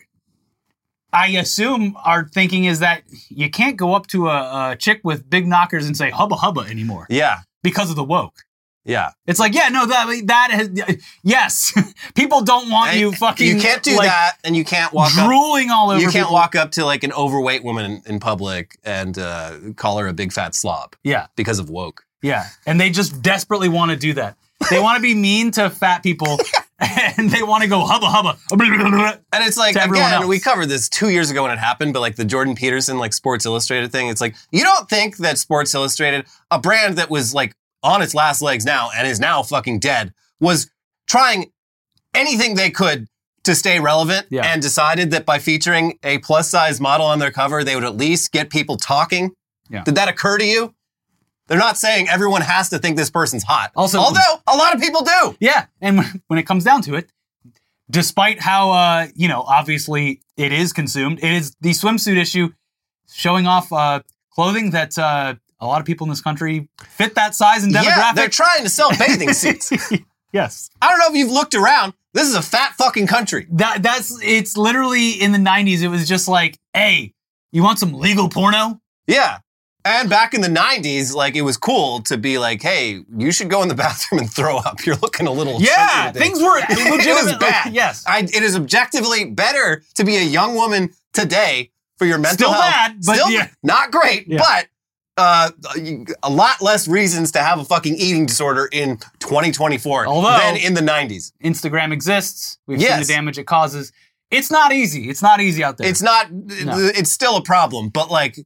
I assume, are thinking is that you can't go up to a, a chick with big knockers and say hubba hubba anymore Yeah, because of the woke. yeah. It's like, yeah, no, that that has, yes, people don't want And you fucking. You can't do like, that, and you can't walk up. drooling all over. You can't people. walk up to like an overweight woman in public and uh, call her a big fat slob Yeah, because of woke. yeah, and they just desperately want to do that. They want to be mean to fat people, and they want to go hubba hubba. And it's like, To everyone again, else. we covered this two years ago when it happened, but like the Jordan Peterson, like Sports Illustrated thing, it's like, you don't think that Sports Illustrated, a brand that was like on its last legs now and is now fucking dead, was trying anything they could to stay relevant Yeah. and decided that by featuring a plus size model on their cover, they would at least get people talking? Yeah. Did that occur to you? They're not saying everyone has to think this person's hot. Also- although a lot of people do. Yeah, and when- when it comes down to it, despite how, uh, you know, obviously it is consumed, it is the swimsuit issue showing off uh, clothing that uh, a lot of people in this country fit that size and Yeah, demographic. they're trying to sell bathing suits. Yes. I don't know if you've looked around. This is a fat fucking country. That that's it's literally in the nineties. It was just like, hey, you want some legal porno? Yeah. And back in the nineties, like, it was cool to be like, hey, you should go in the bathroom and throw up. You're looking a little... Yeah, chunky today." things were It was legitimate. bad. Yes. I, it is objectively better to be a young woman today for your mental Still health. bad, but Still yeah. not great, Yeah. but uh, a lot less reasons to have a fucking eating disorder in twenty twenty-four Although- than in the nineties. Instagram exists. We've Yes. seen the damage it causes. It's not easy. It's not easy out there. It's not... No. It's still a problem, but like...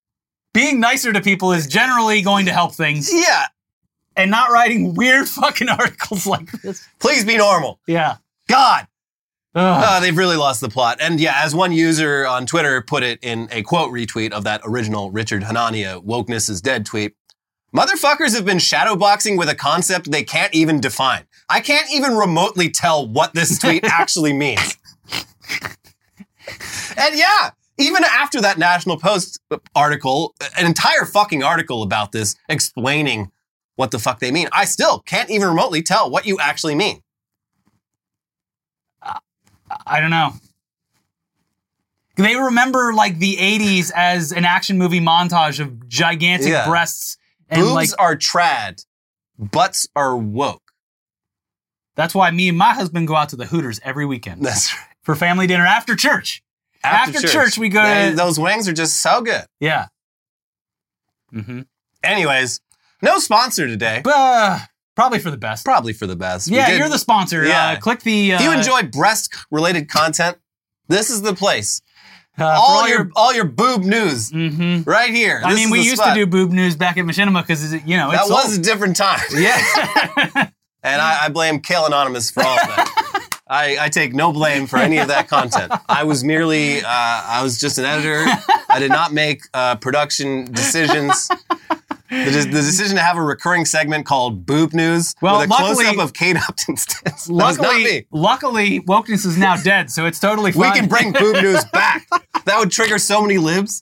Being nicer to people is generally going to help things. Yeah, And not writing weird fucking articles like this. please be normal. Yeah. God. Ugh. Uh, they've really lost the plot. And yeah, as one user on Twitter put it in a quote retweet of that original Richard Hanania wokeness is dead tweet, motherfuckers have been shadowboxing with a concept they can't even define. I can't even remotely tell what this tweet actually means. And yeah, even after that National Post article, an entire fucking article about this explaining what the fuck they mean, I still can't even remotely tell what you actually mean. I don't know. They remember like the eighties as an action movie montage of gigantic Yeah. breasts. And Boobs like, are trad. Butts are woke. that's why me and my husband go out to the Hooters every weekend That's right. for family dinner after church. After church, we go to- They- those wings are just so good. Yeah. Mm-hmm. Anyways, no sponsor today. But, uh, probably for the best. Probably for the best. We Yeah, did- you're the sponsor. Yeah. Uh, click the. Uh, If you enjoy breast-related content, this is the place. uh, for all, your, all your boob news Mm-hmm. right here. I This mean, is we the used spot. to do boob news back at Machinima because, you know, That it's was sold. a different time. Yeah. And I, I blame Kale Anonymous for all of that. I, I take no blame for any of that content. I was merely, uh, I was just an editor. I did not make uh, production decisions. The, de- the decision to have a recurring segment called Boob News Well, with a luckily- close-up of Kate Upton's tits. That was not luckily, me. luckily, wokeness is now dead, so it's totally We fine. can bring Boob News back. That would trigger so many libs.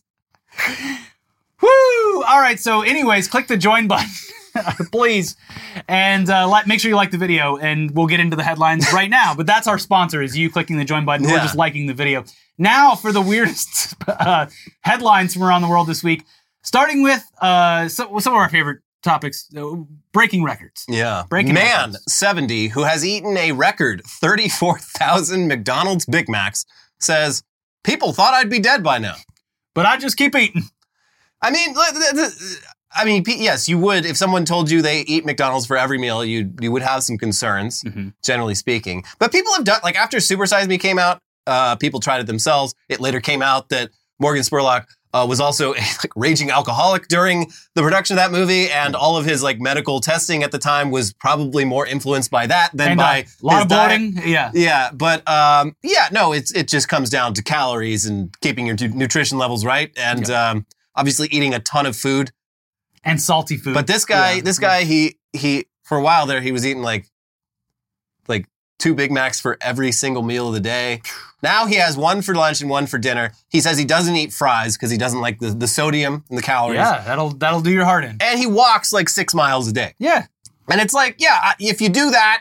Woo! All right. So, anyways, click the join button, please, and uh, like, make sure you like the video. And we'll get into the headlines right now. But that's our sponsor: is you clicking the join button or Yeah. just liking the video. Now for the weirdest uh, headlines from around the world this week, starting with uh, some, some of our favorite topics, uh, breaking records. Yeah. Breaking Man, records. seventy, who has eaten a record thirty-four thousand McDonald's Big Macs, says, people thought I'd be dead by now. But I just keep eating. I mean, the- the- the- I mean, pe- yes, you would. If someone told you they eat McDonald's for every meal, you you would have some concerns, Mhm. generally speaking. But people have done, like after Super Size Me came out, uh, people tried it themselves. It later came out that Morgan Spurlock uh, was also a like, raging alcoholic during the production of that movie, and all of his like medical testing at the time was probably more influenced by that than And by uh, a lot his of diet. bloating. Yeah. Yeah, but um, yeah, no, it's it just comes down to calories and keeping your tu- nutrition levels right, and um, obviously eating a ton of food. And salty food. But this guy, Yeah. this guy, he he for a while there, he was eating like like two Big Macs for every single meal of the day. Now he has one for lunch and one for dinner. He says he doesn't eat fries because he doesn't like the, the sodium and the calories. Yeah, that'll that'll do your heart in. And he walks like six miles a day. Yeah. And it's like, yeah, if you do that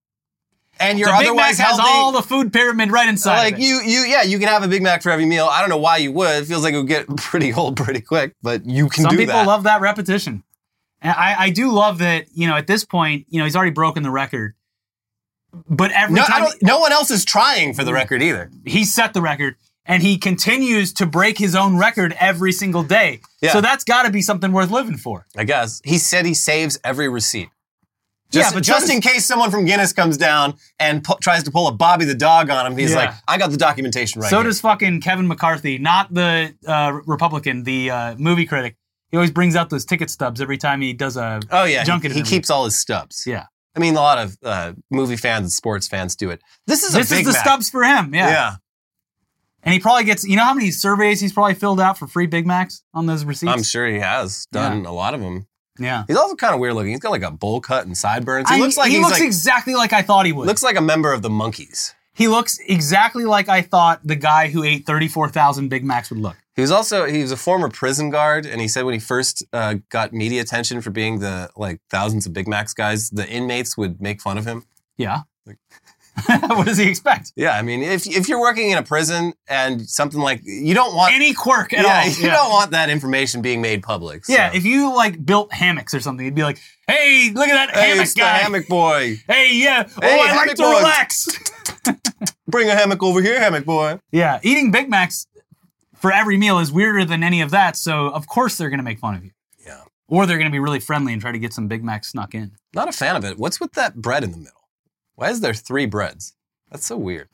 and you're the Big otherwise Mac has healthy, all the food pyramid right inside like of it. you, you, yeah, you can have a Big Mac for every meal. I don't know why you would. It feels like it would get pretty old pretty quick, but you can Some do people that. love that repetition. And I, I do love that, you know, at this point, you know, he's already broken the record. But every no, I time don't, no one else is trying for the record either. he set the record, and he continues to break his own record every single day. Yeah. So that's got to be something worth living for. I guess. He said he saves every receipt. Just, Yeah, but just so does- in case someone from Guinness comes down and pu- tries to pull a Bobby the dog on him, he's Yeah. like, I got the documentation right so here. does fucking Kevin McCarthy, not the uh, Republican, the uh, movie critic. He always brings out those ticket stubs every time he does a Oh, yeah. junket He, he interview. keeps all his stubs. Yeah. I mean, a lot of uh, movie fans and sports fans do it. This is a This Big is the Mac. stubs for him. Yeah. Yeah. And he probably gets, you know how many surveys he's probably filled out for free Big Macs on those receipts? I'm sure he has done a lot of them. Yeah. He's also kind of weird looking. He's got like a bowl cut and sideburns. He I- looks like he he's looks like, exactly like I thought he would. looks like a member of the Monkees. He looks exactly like I thought the guy who ate thirty-four thousand Big Macs would look. He was also, he was a former prison guard, and he said when he first uh, got media attention for being the, like, thousands of Big Macs guys, the inmates would make fun of him. Yeah. What does he expect? Yeah, I mean, if if you're working in a prison and something like, you don't want, Any quirk at yeah, all. you don't want that information being made public. So. Yeah, if you like built hammocks or something, you'd be like, "Hey, look at that Hey, hammock it's guy! the hammock boy. Hey, yeah, oh, Hey, I like hammock to boy." relax." Bring a hammock over here, hammock boy. Yeah, eating Big Macs for every meal is weirder than any of that. So of course they're gonna make fun of you. Yeah. Or they're gonna be really friendly and try to get some Big Macs snuck in. Not a fan of it. What's with that bread in the middle? Why is there three breads? That's so weird.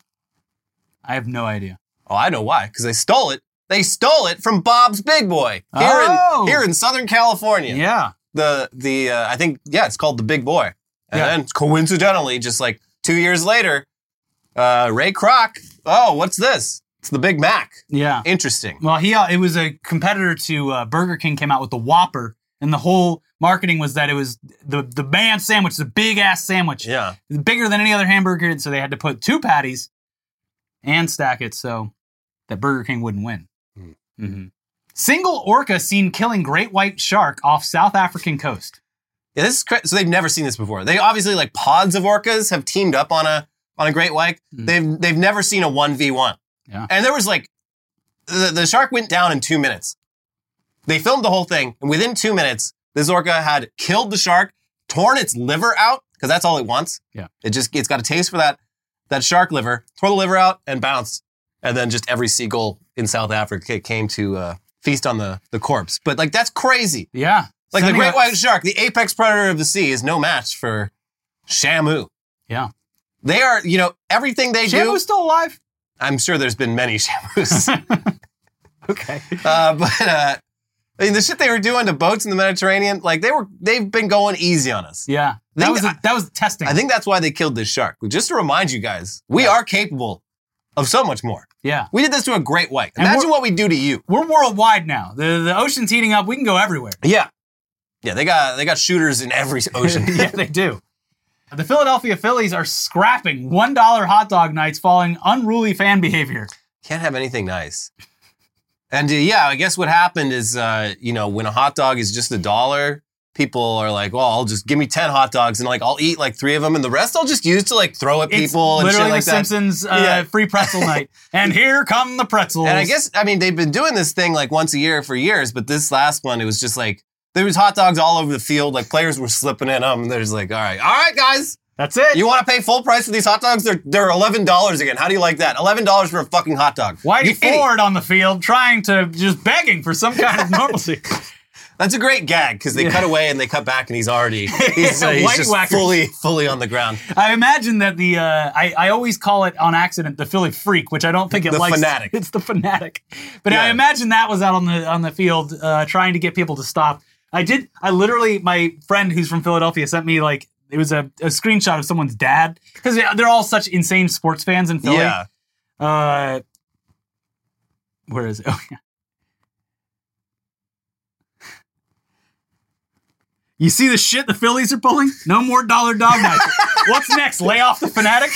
I have no idea. Oh, I know why. Because they stole it. They stole it from Bob's Big Boy here Oh. in here in Southern California. Yeah. The the uh, I think yeah, it's called the Big Boy. And Yeah. then coincidentally, just like two years later, uh, Ray Kroc. Oh, what's this? It's the Big Mac. Yeah. Interesting. Well, he uh, it was a competitor to uh, Burger King came out with the Whopper, and the whole marketing was that it was the the man sandwich, the big ass sandwich, Yeah. It was bigger than any other hamburger, so they had to put two patties and stack it so that Burger King wouldn't win. Hmm. Mm-hmm. Single orca seen killing great white shark off South African coast. Yeah, this is cra- so they've never seen this before. They obviously like pods of orcas have teamed up on a on a great white. Mm. They've they've never seen a one v one. Yeah. And there was like the, the shark went down in two minutes. They filmed the whole thing, and within two minutes, this orca had killed the shark, torn its liver out because that's all it wants. Yeah. It just it's got a taste for that that shark liver. Tore the liver out and bounced, and then just every seagull in South Africa came to uh, feast on the the corpse. But like that's crazy. Yeah. Like the Sending great a- white shark, the apex predator of the sea, is no match for Shamu. Yeah. They are, you know, everything they do. Shamu's still alive? I'm sure there's been many Shamus. Okay. uh, but uh, I mean, the shit they were doing to boats in the Mediterranean, like they were, they've been going easy on us. Yeah. That think was a, that was testing. I think that's why they killed this shark. Just to remind you guys, we Yeah. are capable of so much more. Yeah. We did this to a great white. And Imagine we're- what we do to you. We're worldwide now. The the ocean's heating up. We can go everywhere. Yeah. Yeah, they got they got shooters in every ocean. Yeah, they do. The Philadelphia Phillies are scrapping one dollar hot dog nights following unruly fan behavior. Can't have anything nice. And uh, yeah, I guess what happened is, uh, you know, when a hot dog is just a dollar, people are like, well, I'll just give me ten hot dogs and like I'll eat like three of them and the rest I'll just use to like throw at It's people and shit literally like the that. Simpsons uh, Yeah. free pretzel night. And here come the pretzels. And I guess, I mean, they've been doing this thing like once a year for years, but this last one, it was just like, there was hot dogs all over the field. Like players were slipping in them. And they're just like, all right, all right, guys. That's it. You want to pay full price for these hot dogs? They're they're eleven dollars again. How do you like that? eleven dollars for a fucking hot dog. Whitey You idiot. Ford on the field trying to, just begging for some kind of normalcy. That's a great gag because they Yeah. cut away and they cut back and he's already, he's, uh, he's Whitey just whackers. fully, fully on the ground. I imagine that the, uh, I, I always call it on accident the Philly Freak, which I don't think it The likes. fanatic. It's the fanatic. But I Yeah. imagine that was out on the on the field uh, trying to get people to stop. I did, I literally, my friend who's from Philadelphia sent me like, it was a, a screenshot of someone's dad because they're all such insane sports fans in Philly. Yeah. Uh, where is it? Oh, yeah. You see the shit the Phillies are pulling? No more dollar dog nights. What's next? Lay off the fanatic?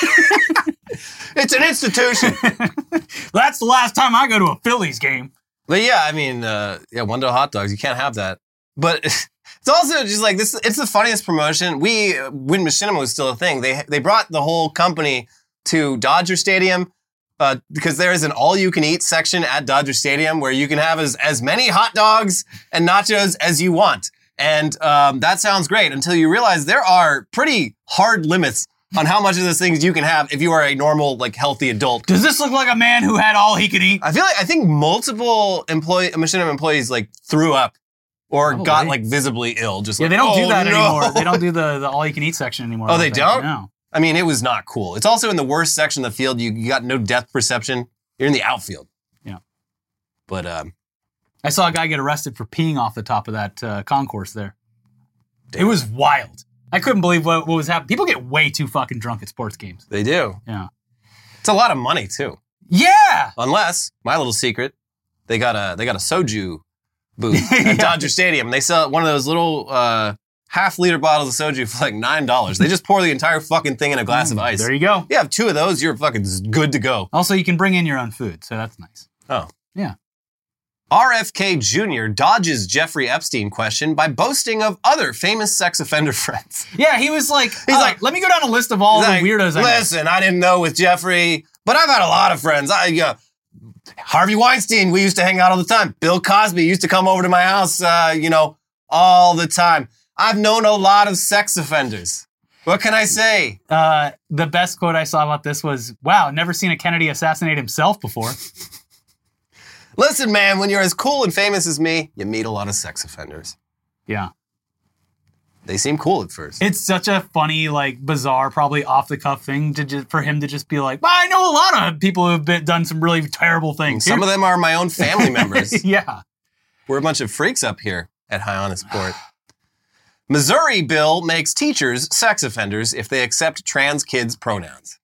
It's an institution. That's the last time I go to a Phillies game. But yeah, I mean, uh, yeah, one dollar hot dogs. You can't have that. But it's also just like this. It's the funniest promotion. We, when Machinima was still a thing, they they brought the whole company to Dodger Stadium uh, because there is an all-you-can-eat section at Dodger Stadium where you can have as as many hot dogs and nachos as you want. And um, that sounds great until you realize there are pretty hard limits on how much of those things you can have if you are a normal, like, healthy adult. Does this look like a man who had all he could eat? I feel like I think multiple employee Machinima employees like threw up or Probably. got like visibly ill. Just Yeah, like, they don't oh, do that no. anymore. They don't do the, the all you can eat section anymore. Oh, I they think. don't? No. I mean, it was not cool. It's also in the worst section of the field. You, you got no depth perception. You're in the outfield. Yeah. But um, I saw a guy get arrested for peeing off the top of that uh, concourse there. Damn. It was wild. I couldn't believe what, what was happening. People get way too fucking drunk at sports games. they do. Yeah. It's a lot of money too. Yeah! Unless my little secret, they got a they got a soju booth Yeah. at Dodger Stadium. And they sell one of those little uh, half liter bottles of soju for like nine dollars. They just pour the entire fucking thing in a glass of ice. There you go. You have two of those, you're fucking good to go. Also, you can bring in your own food, so that's nice. Oh. Yeah. R F K Junior dodges Jeffrey Epstein question by boasting of other famous sex offender friends. Yeah, he was like, He's uh, like- let me go down a list of all He's the like, weirdos I know. Listen, I didn't know with Jeffrey, but I've had a lot of friends. I, uh, Harvey Weinstein, we used to hang out all the time. Bill Cosby used to come over to my house, uh, you know, all the time. I've known a lot of sex offenders. What can I say? Uh, the best quote I saw about this was, wow, never seen a Kennedy assassinate himself before. Listen, man, when you're as cool and famous as me, you meet a lot of sex offenders. Yeah. They seem cool at first. It's such a funny, like, bizarre, probably off-the-cuff thing to just, for him to just be like, well, I know a lot of people who have been, done some really terrible things. Some of them are my own family members. Yeah. We're a bunch of freaks up here at High on Sport. Missouri bill makes teachers sex offenders if they accept trans kids' pronouns.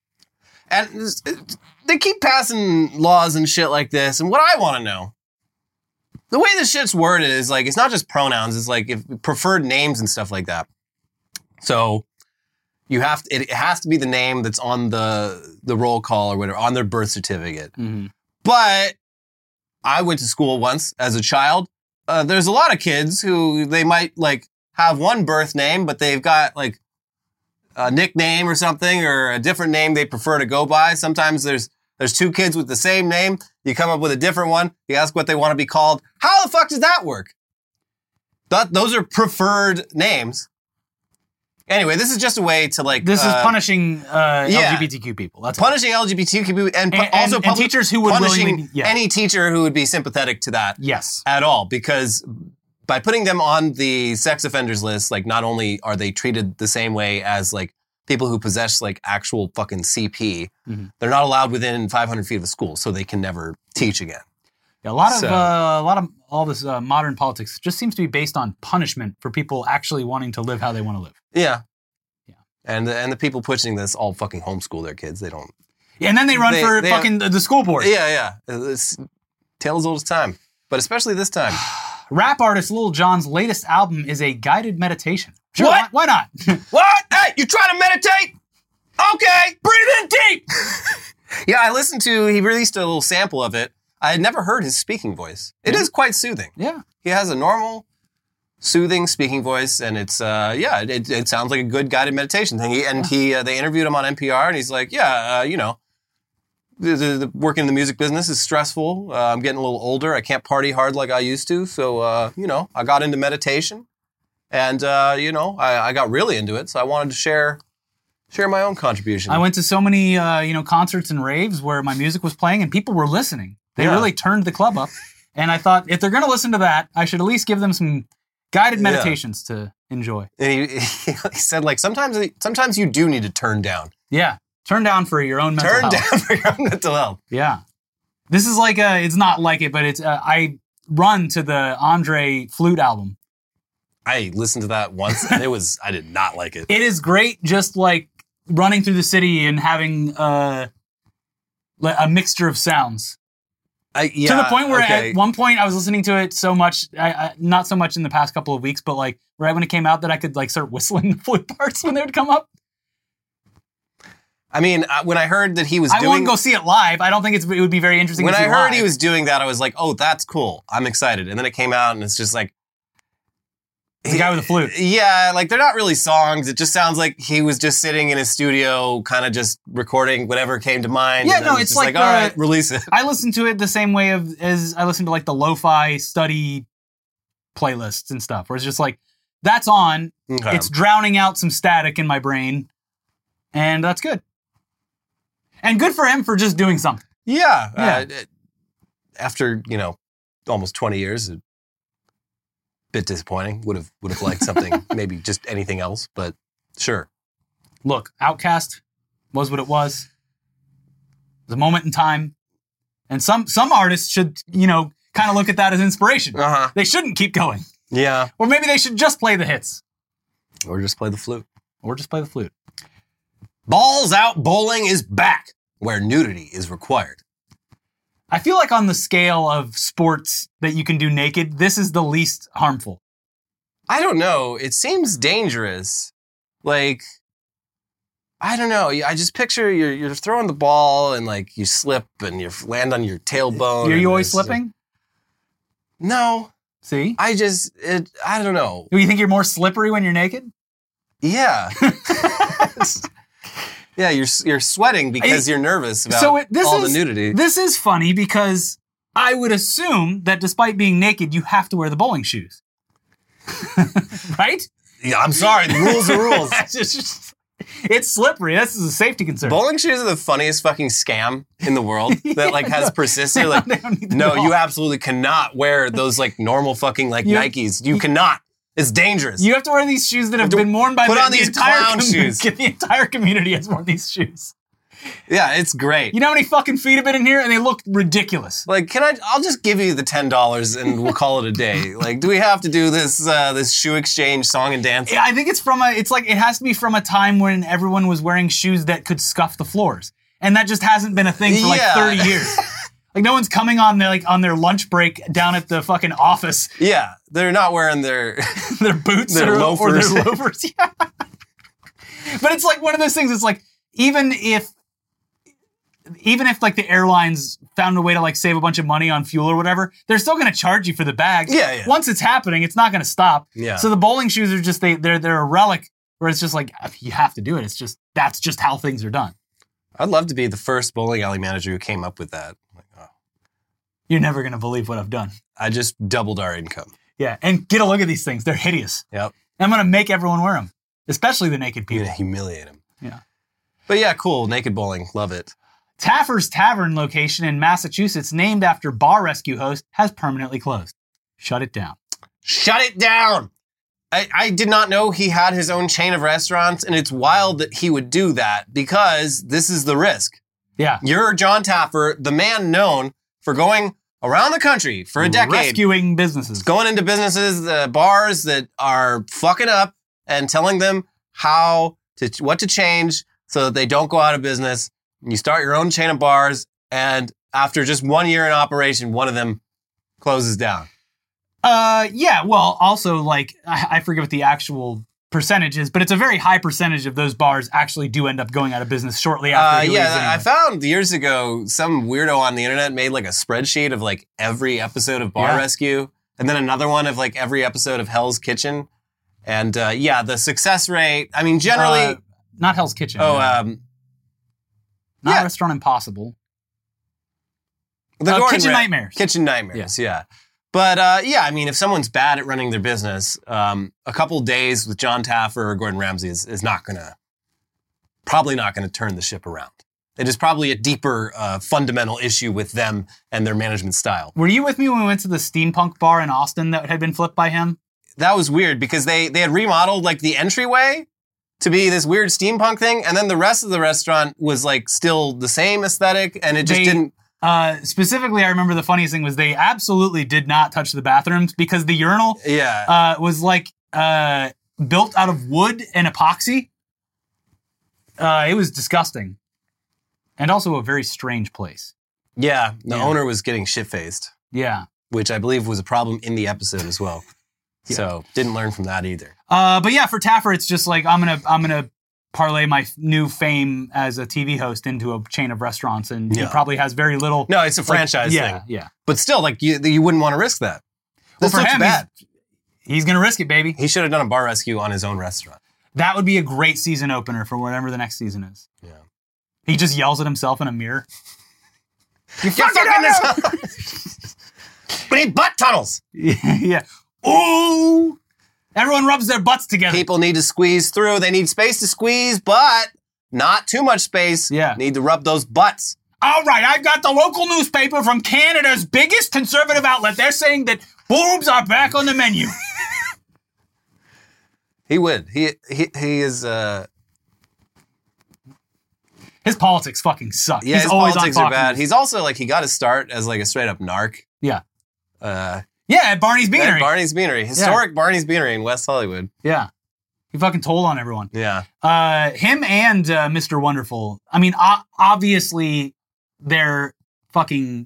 And they keep passing laws and shit like this. And what I want to know, the way this shit's worded is like, it's not just pronouns. It's like if preferred names and stuff like that. So you have to, it has to be the name that's on the, the roll call or whatever, on their birth certificate. Mm-hmm. But I went to school once as a child. Uh, there's a lot of kids who they might like have one birth name, but they've got like a nickname or something or a different name they prefer to go by. Sometimes there's there's two kids with the same name. You come up with a different one. You ask what they want to be called. How the fuck does that work? That, those are preferred names. Anyway, this is just a way to like... This uh, is punishing uh, yeah. L G B T Q people. That's all. punishing L G B T Q people and, pu- And- and- also and public- teachers who would punishing willingly- yeah. any teacher who would be sympathetic to that Yes. at all, because by putting them on the sex offenders list, like not only are they treated the same way as like people who possess like actual fucking C P, Mhm. they're not allowed within five hundred feet of a school, so they can never teach again. Yeah, a lot of So- uh, a lot of all this uh, modern politics just seems to be based on punishment for people actually wanting to live how they want to live. Yeah. Yeah. And the, and the people pushing this all fucking homeschool their kids. They don't. Yeah, and then they run They- for they- fucking the, the school board. Yeah, yeah. It's tale as old as time, but especially this time. Rap artist Lil Jon's latest album is a guided meditation. Sure, What? Why, why not? What? Hey, you trying to meditate? Okay, breathe in deep. Yeah, I listened to, he released a little sample of it. I had never heard his speaking voice. It Yeah. is quite soothing. Yeah. He has a normal, soothing speaking voice, and it's uh, yeah, it, it sounds like a good guided meditation thing. He, and he uh, they interviewed him on N P R, and he's like, yeah, uh, you know, the, the, the working in the music business is stressful. Uh, I'm getting a little older. I can't party hard like I used to, so uh, you know, I got into meditation, and uh, you know, I, I got really into it. So I wanted to share. Share my own contribution. I went to so many, uh, you know, concerts and raves where my music was playing and people were listening. They Yeah. really turned the club up. And I thought, if they're going to listen to that, I should at least give them some guided Yeah. meditations to enjoy. And he, he said, like, sometimes sometimes you do need to turn down. Yeah. Turn down for your own mental Turn health. down for your own mental health. Yeah. This is like a, it's not like it, but it's, uh, I run to the Andre flute album. I listened to that once, and it was, I did not like it. It is great just like running through the city and having uh, a mixture of sounds. I, yeah, to the point where okay. at one point I was listening to it so much, I, I, not so much in the past couple of weeks, but like right when it came out that I could like start whistling the flute parts when they would come up. I mean, uh, when I heard that he was I doing... won't go see it live. I don't think it's, it would be very interesting When to see I heard live. he was doing that, I was like, oh, that's cool. I'm excited. And then it came out, and it's just like... The guy with the flute. Yeah, like they're not really songs. It just sounds like he was just sitting in his studio, kind of just recording whatever came to mind. Yeah, and then no, was it's just like all the- right, release it. I listen to it the same way of as I listen to like the lo-fi study playlists and stuff, where it's just like, that's on, Okay. it's drowning out some static in my brain, and that's good. And good for him for just doing something. Yeah. Yeah. Uh, it- after, you know, almost twenty years, a bit disappointing. Would have would have liked something, maybe just anything else, but sure. Look, Outcast was what it was. It was a moment in time. And some some artists should, you know, kind of look at that as inspiration. Uh-huh. They shouldn't keep going. Yeah. Or maybe they should just play the hits. Or just play the flute. Or just play the flute. Balls Out Bowling is back, where nudity is required. I feel like on the scale of sports that you can do naked, this is the least harmful. I don't know. It seems dangerous. Like, I don't know. I just picture you're you're throwing the ball and like you slip and you land on your tailbone. Are and you always it's- slipping? No. See? I just, it, I don't know. Do you think you're more slippery when you're naked? Yeah. Yeah, you're you're sweating because I- you're nervous about so it, this all is, the nudity. This is funny because I would assume that despite being naked, you have to wear the bowling shoes. Right? Yeah, I'm sorry. The rules are rules. It's just- it's slippery. This is a safety concern. Bowling shoes are the funniest fucking scam in the world that like has persisted. Like, They don't need them no, at all. you absolutely cannot wear those like normal fucking like You- Nikes. You cannot. It's dangerous. You have to wear these shoes that have to been worn by put the, on the these entire clown commu- shoes. The entire community has worn these shoes. Yeah, it's great. You know how many fucking feet have been in here, and they look ridiculous. Like, can I? I'll just give you the ten dollars and we'll call it a day. Like, do we have to do this uh, this shoe exchange song and dance? I think it's from a. It's like it has to be from a time when everyone was wearing shoes that could scuff the floors, and that just hasn't been a thing for like Yeah. thirty years. Like no one's coming on their like on their lunch break down at the fucking office. Yeah, they're not wearing their. Their boots Their or, or their loafers. loafers. Yeah. But it's like one of those things. It's like even if, even if like the airlines found a way to like save a bunch of money on fuel or whatever, they're still going to charge you for the bags. Yeah, yeah. Once it's happening, it's not going to stop. Yeah. So the bowling shoes are just they they're they're a relic where it's just like you have to do it. It's just that's just how things are done. I'd love to be the first bowling alley manager who came up with that. Like, oh, You're never going to believe what I've done. I just doubled our income. Yeah, and get a look at these things. They're hideous. Yep. And I'm going to make everyone wear them, especially the naked I'm people. gonna humiliate him. Yeah. But yeah, cool. Naked bowling. Love it. Taffer's Tavern location in Massachusetts, named after bar rescue host, has permanently closed. Shut it down. Shut it down. I, I did not know he had his own chain of restaurants, and it's wild that he would do that because this is the risk. Yeah. You're John Taffer, the man known for going around the country for a decade, Rescuing businesses. going into businesses, the bars that are fucking up and telling them how to, what to change so that they don't go out of business. You start your own chain of bars, and after just one year in operation, one of them closes down. Uh, yeah, well, also, like, I, I forget what the actual percentage is, but it's a very high percentage of those bars actually do end up going out of business shortly after Uh, he yeah, leaves anyway. I found years ago some weirdo on the internet made like a spreadsheet of like every episode of Bar Yeah. Rescue, and then another one of like every episode of Hell's Kitchen. And uh, yeah, the success rate, I mean, generally... Uh, not Hell's Kitchen. oh, no. um... Not yeah. Restaurant Impossible. The Uh, Gordon Kitchen Ra- Nightmares. Kitchen Nightmares, yeah. But uh, yeah, I mean, if someone's bad at running their business, um, a couple days with John Taffer or Gordon Ramsay is, is not going to, probably not going to turn the ship around. It is probably a deeper uh, fundamental issue with them and their management style. Were you with me when we went to the steampunk bar in Austin that had been flipped by him? That was weird because they, they had remodeled like the entryway to be this weird steampunk thing. And then the rest of the restaurant was like still the same aesthetic and it just They- didn't. Uh, specifically, I remember the funniest thing was they absolutely did not touch the bathrooms because the urinal Yeah. uh, was like uh, built out of wood and epoxy. Uh, it was disgusting. And also a very strange place. yeah. The Yeah. owner was getting shit-faced, Yeah. which I believe was a problem in the episode as well. Yeah. So didn't learn from that either. Uh, but yeah, for Taffer, it's just like, I'm going to, I'm going to parlay my f- new fame as a T V host into a chain of restaurants. And Yeah. he probably has very little. No, it's a like, franchise yeah, thing. Yeah. But still, like, you, you wouldn't want to risk that. Well, This for looks him, bad. he's, he's going to risk it, baby. He should have done a bar rescue on his own restaurant. That would be a great season opener for whatever the next season is. Yeah. He just yells at himself in a mirror. You You're fucking this. We need butt tunnels. yeah. Ooh. Everyone rubs their butts together. People need to squeeze through. They need space to squeeze, but not too much space. Yeah. Need to rub those butts. All right, I've got the local newspaper from Canada's biggest conservative outlet. They're saying that boobs are back on the menu. He would. He he he is. Uh, His politics fucking suck. yeah, He's his always politics on are Fox bad. News. He's also like he got his start as like a straight up narc. Yeah. Uh, Yeah, at Barney's at Beanery. Barney's Beanery, historic Barney's Beanery in West Hollywood. yeah. He fucking told on everyone. Yeah. Uh, him and uh, Mister Wonderful. I mean, o- obviously, they're fucking.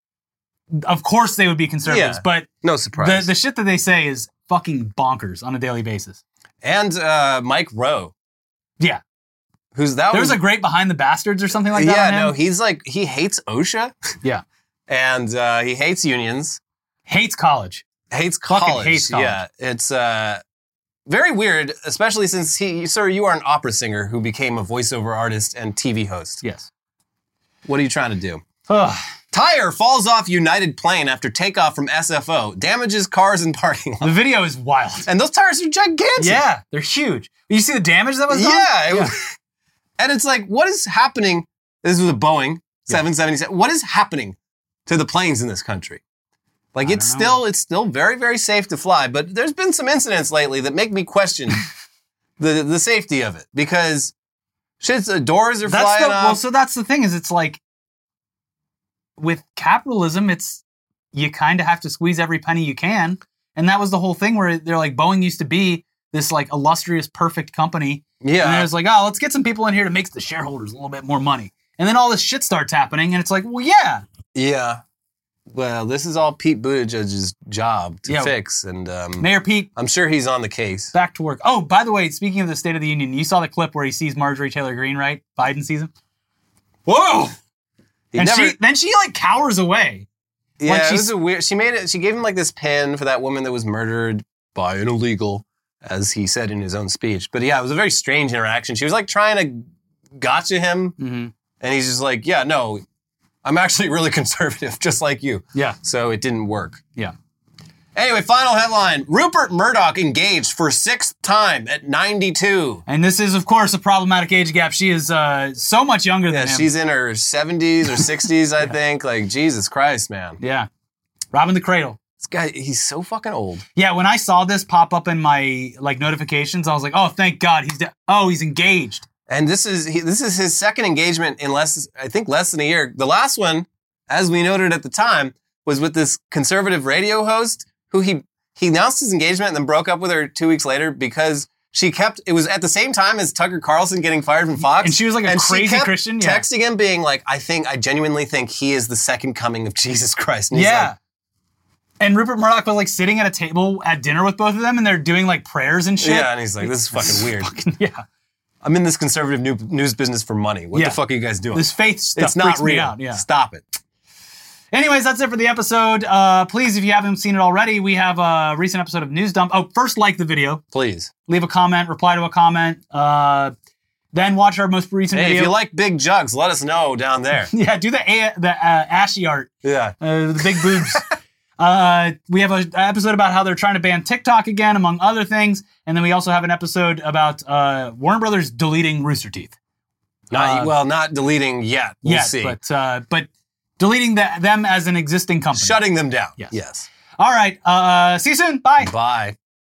Of course, they would be conservatives, Yeah. but No the surprise. the shit that they say is fucking bonkers on a daily basis. and uh, Mike Rowe, Yeah, who's that? there was was a great Behind the Bastards or something like that. yeah, on him. no, he's like he hates OSHA. Yeah. and uh, he hates unions, Hates college. hates Fucking college. hates college. Yeah, it's uh, very weird, especially since he, sir, you are an opera singer who became a voiceover artist and T V host. Yes. What are you trying to do? Ugh. Tire falls off United plane after takeoff from S F O, damages cars and parking lot. The video is wild. And those tires are gigantic. Yeah, they're huge. You see the damage that was done? Yeah. It was- and it's like, what is happening? This was a Boeing seven seventy-seven. What is happening to the planes in this country? Like I it's don't know. still, it's still very, very safe to fly, but there's been some incidents lately that make me question the the safety of it because shit's the doors are That's flying the, off. well, so that's the thing is it's like with capitalism, it's you kind of have to squeeze every penny you can. And that was the whole thing where they're like, Boeing used to be this like illustrious, perfect company. yeah. And there's like, oh, let's get some people in here to make the shareholders a little bit more money. And then all this shit starts happening. And it's like, well, yeah. Yeah. Well, this is all Pete Buttigieg's job to Yeah. fix, and um, Mayor Pete, I'm sure he's on the case. back to work. Oh, by the way, speaking of the State of the Union, you saw the clip where he sees Marjorie Taylor Greene, right? Biden sees him. Whoa! He and never, she then she like cowers away. yeah, like it she's- was a weird. She made it. She gave him like this pin for that woman that was murdered by an illegal, as he said in his own speech. But yeah, it was a very strange interaction. She was like trying to gotcha him, Mm-hmm. and he's just like, "Yeah, no, I'm actually really conservative, just like you." Yeah. So it didn't work. Yeah. Anyway, final headline: Rupert Murdoch engaged for sixth time at ninety-two. And this is, of course, a problematic age gap. She is uh, so much younger Yeah, than him. she's in her seventies or sixties, I think. Like, Jesus Christ, man. Yeah. Robbing the cradle. This guy, he's so fucking old. Yeah, when I saw this pop up in my like notifications, I was like, oh, thank God. He's de- oh, he's engaged. And this is he, this is his second engagement in less, I think, less than a year. The last one, as we noted at the time, was with this conservative radio host who he he announced his engagement and then broke up with her two weeks later because she kept. It was at the same time as Tucker Carlson getting fired from Fox, And she was like a and she crazy kept Christian. Yeah. texting him, being like, "I think, I genuinely think he is the second coming of Jesus Christ." And he's Yeah. like, And Rupert Murdoch was like sitting at a table at dinner with both of them and they're doing like prayers and shit. yeah, and he's like, "This is fucking weird. Fucking- yeah. I'm in this conservative new, news business for money. What Yeah. the fuck are you guys doing? This faith stuff it's not freaks real. me out. Yeah. Stop it." Anyways, that's it for the episode. Uh, please, if you haven't seen it already, we have a recent episode of News Dump. Oh, first like the video. Please. Leave a comment, reply to a comment. Uh, then watch our most recent Hey, video. if you like big jugs, let us know down there. Yeah, do the a- the uh, ashy art. Yeah. Uh, the big boobs. uh, we have an episode about how they're trying to ban TikTok again, among other things. And then we also have an episode about uh, Warner Brothers deleting Rooster Teeth. Not Uh, well, not deleting yet. We'll yeah, see. but uh, but deleting the, them as an existing company. Shutting them down. Yes. Yes. All right. Uh, see you soon. Bye. Bye.